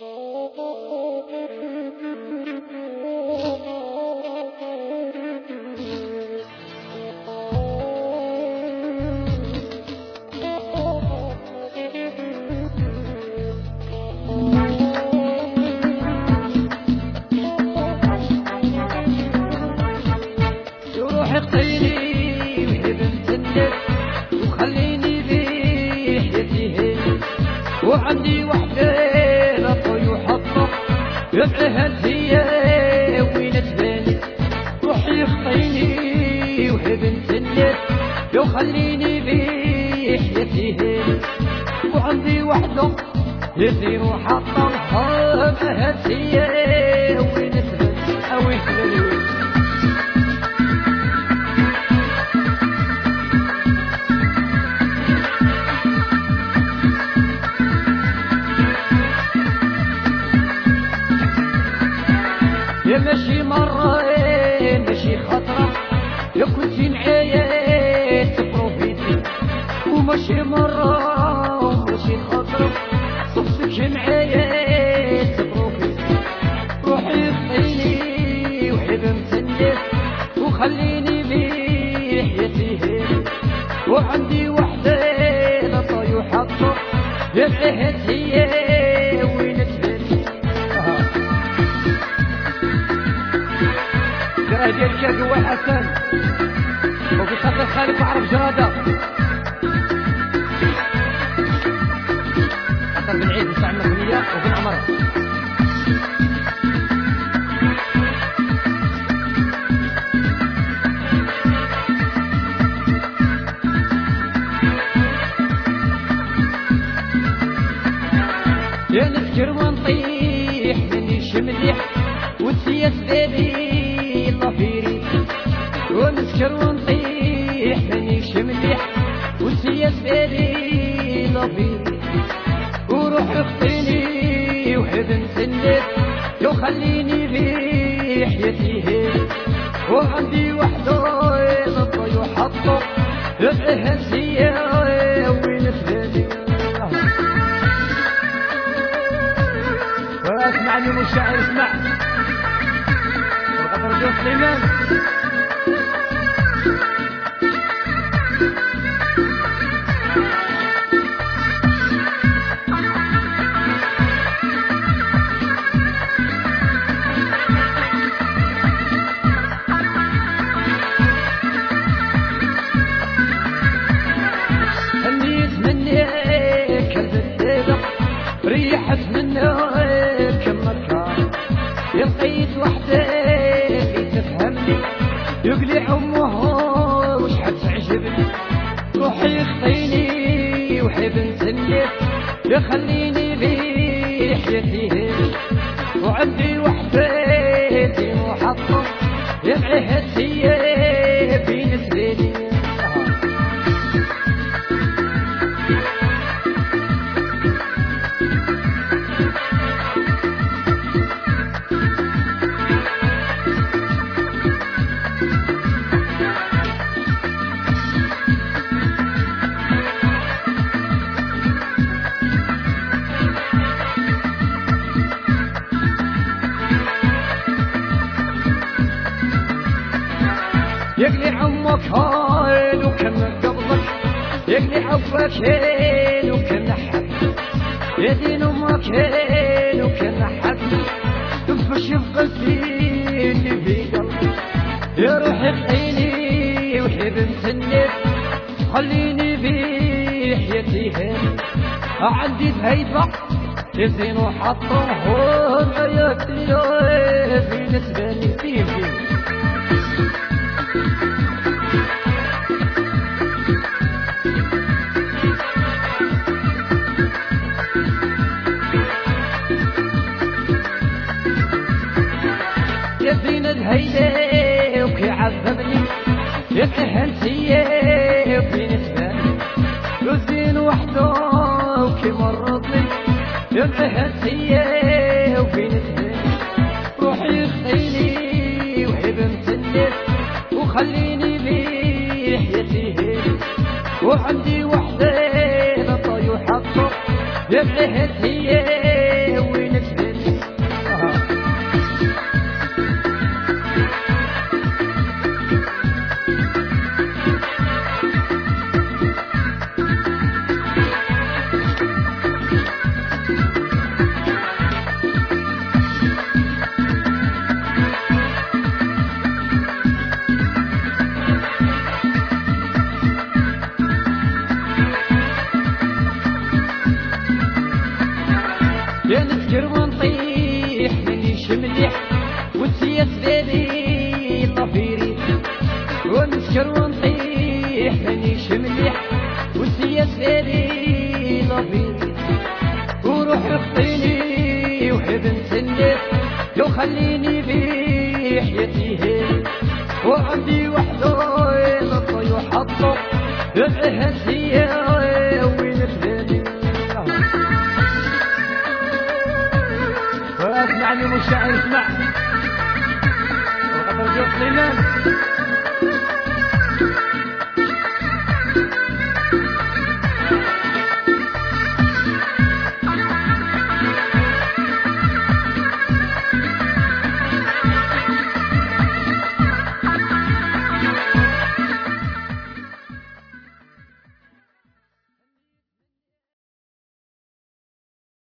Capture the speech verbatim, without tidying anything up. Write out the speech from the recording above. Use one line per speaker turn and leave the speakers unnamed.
وعندي وحدة طيو حطة يبعها هي وين تباني روحي خطيني وهبن سنت لو خليني بحياتي وعندي وحدة يزين وحطة يبعها هي وين تباني وين تباني يا ماشي مرة ماشي خطرة يا كنتي معايا تبروفيتي وماشي مرة ماشي خطرة صفتك معايا تبروفيتي روحي خطيني وحب مسنت وخليني بحياتي وعندي وحدة لا طايو حطة يا بهت هي وين تباني ديال الكاك هو حسن وفي خاطر خالد وعرف جرادة خاطر بالعيد نستعمل أغنية وبالعمر يا نفكر ونطيح منيش مليح وتسيس بابي ونسكر ونطيح مانيش مليح وسياس بالي لطيف وروح خطيني وحب نسنت لو خليني بحياتي وعندي وحدة ضبي وحطه يبقى هسية وين تباني اسمعني مشاعر اسمع وقدر جو سليمان ريحت منها كم مكان لقيت وحدة اللي تفهمني يقلع امها وش حتعجبني روحي خطيني وحب نسنت يخليني بحياتي وعندي وحدة دي محطة يبعها هي بالنسبة لي يقلي عمك هايل وكان قبلك يقلي عبك هيل وكان حد يا دين امك هيل وكان حد تنفش في قلبي اللي في قلبي يا روحي خطيني وحب مسنت خليني بحياتي هيل عندي بهيبة يزين وحطه هون ياكلي بالنسبة لي فيه فيه يا زين الهيلة وكي عذبني يا كهنسية وكي نسباني يا زين وحده وكي مرضني يا كهنسية وكي نسباني روحي خطيني وحب مسنت وخليني بحياتي وعندي وحدة لا طايو حطه يا بهت هي وين يا نسكر ونطيح منيش مليح والسياس بالي طفيري ونسكر ونطيح منيش مليح والسياس بالي طفيري وروح يخطيني وحب نسلف لو خليني في حياتي وعندي وحده يلطو يحطو الهزية وين الثاني اسمعني مشاعر اسمع وقت رجوع سليمان